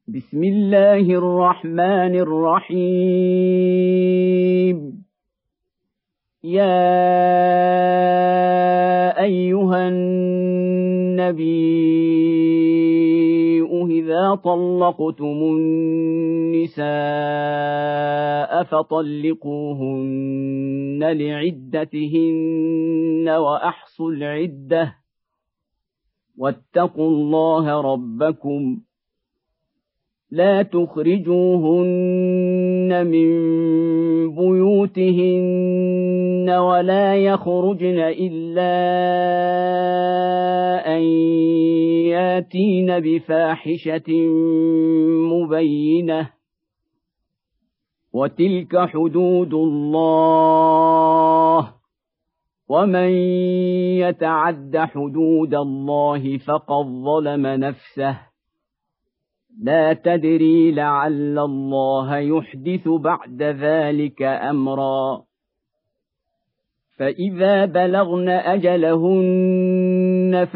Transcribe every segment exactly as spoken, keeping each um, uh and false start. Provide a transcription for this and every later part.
بسم الله الرحمن الرحيم. يا أيها النبي إذا طلقتم النساء فطلقوهن لعدتهن وأحصوا العدة واتقوا الله ربكم لا تخرجوهن من بيوتهن ولا يخرجن إلا أن ياتين بفاحشة مبينة وتلك حدود الله ومن يتعد حدود الله فقد ظلم نفسه لا تدري لعل الله يحدث بعد ذلك أمرا. فإذا بلغن أجلهن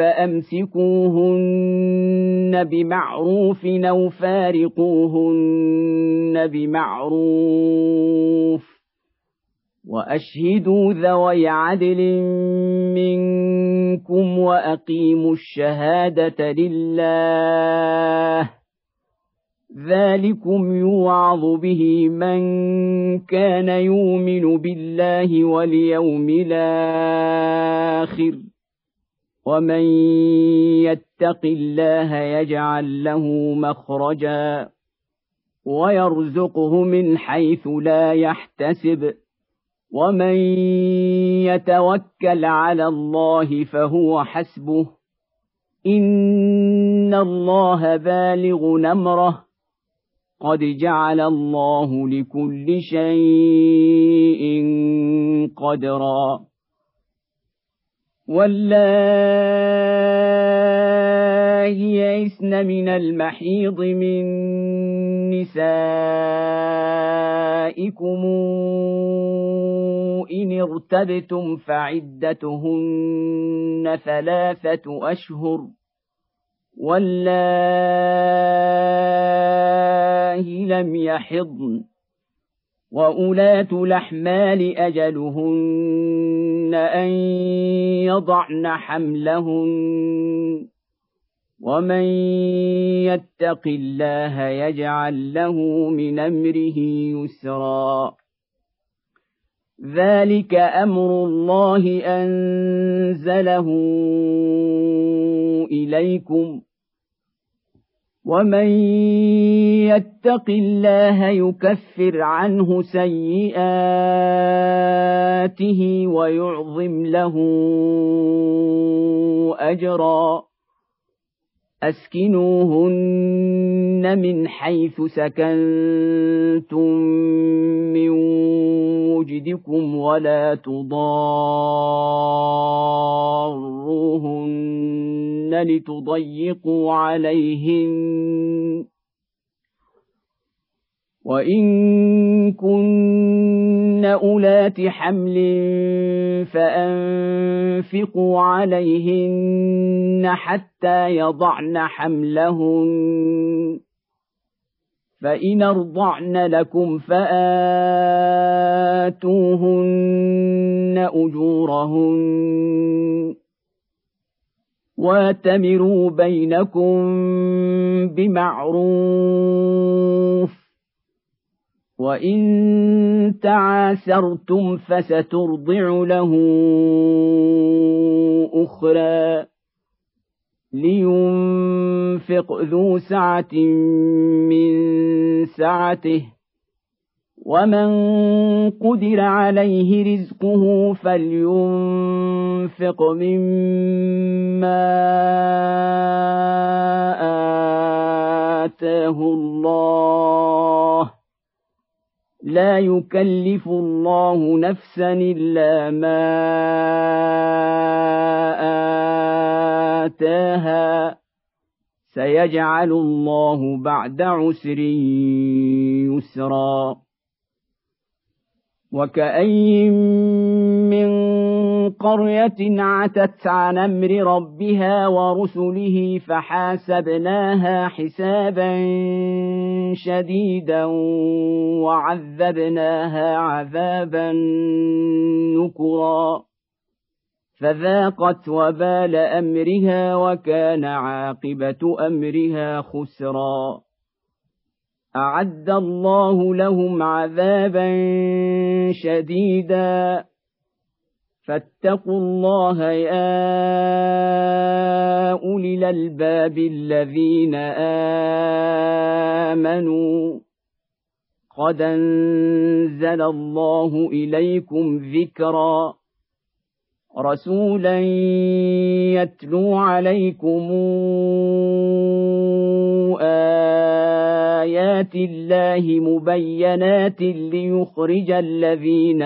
فأمسكوهن بمعروف أو فارقوهن بمعروف وأشهدوا ذوي عدل منكم وأقيموا الشهادة لله ذلكم يوعظ به من كان يؤمن بالله واليوم الآخر ومن يتق الله يجعل له مخرجا ويرزقه من حيث لا يحتسب ومن يتوكل على الله فهو حسبه إن الله بالغ أمره قد جعل الله لكل شيء قدرا. واللائي يئسن من المحيض من نسائكم إن ارتبتم فعدتهن ثلاثة أشهر واللائي لم يحضن وأولات الأحمال أجلهن أن يضعن حملهن ومن يتق الله يجعل له من أمره يسرا. ذلك أمر الله أنزله إليكم ومن يتق الله يكفر عنه سيئاته ويعظم له أجرا. أسكنوهن من حيث سكنتم من وجدكم ولا تضاروهن لتضيقوا عليهن وإن كن أولات حمل فأنفقوا عليهن حتى يضعن حملهن فإن أرضعن لكم فآتوهن أجورهن واتمروا بينكم بمعروف وإن تعاسرتم فسترضع له أخرى لينفق ذو سعة من سعته ومن قدر عليه رزقه فلينفق مما آتاه الله لا يكلف الله نفسا إلا ما آتاها سيجعل الله بعد عسر يسرا. وكأي من قرية عتت عن أمر ربها ورسله فحاسبناها حسابا شديدا وعذبناها عذابا نكرا فذاقت وبال أمرها وكان عاقبة أمرها خسرا أعد الله لهم عذابا شديدا فاتقوا الله يا أولي الألباب الذين آمنوا قد أنزل الله إليكم ذكرا رسولا يتلو عليكم آيات الله مبينات ليخرج الذين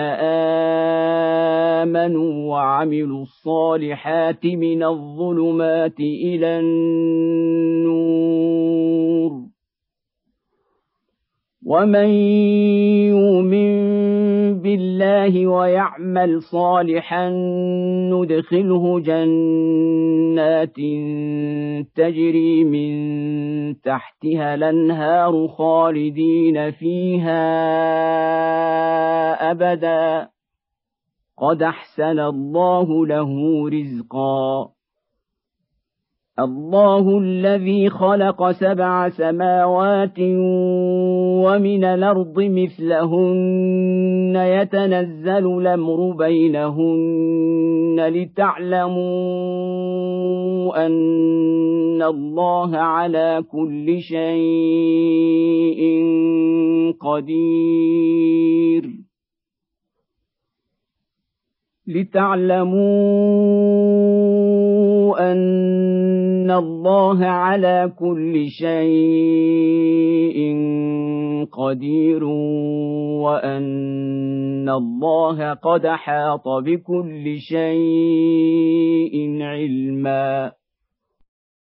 آمنوا وعملوا الصالحات من الظلمات إلى النور ومن يؤمن بالله ويعمل صالحا ندخله جنات تجري من تحتها الأنهار خالدين فيها أبدا قد أحسن الله له رزقا الله الذي خلق سبع سماوات ومن الأرض مثلهن يتنزل الأمر بينهن لتعلموا أن الله على كل شيء قدير لتعلموا أن الله على كل شيء قدير وأن الله قد أحاط بكل شيء علما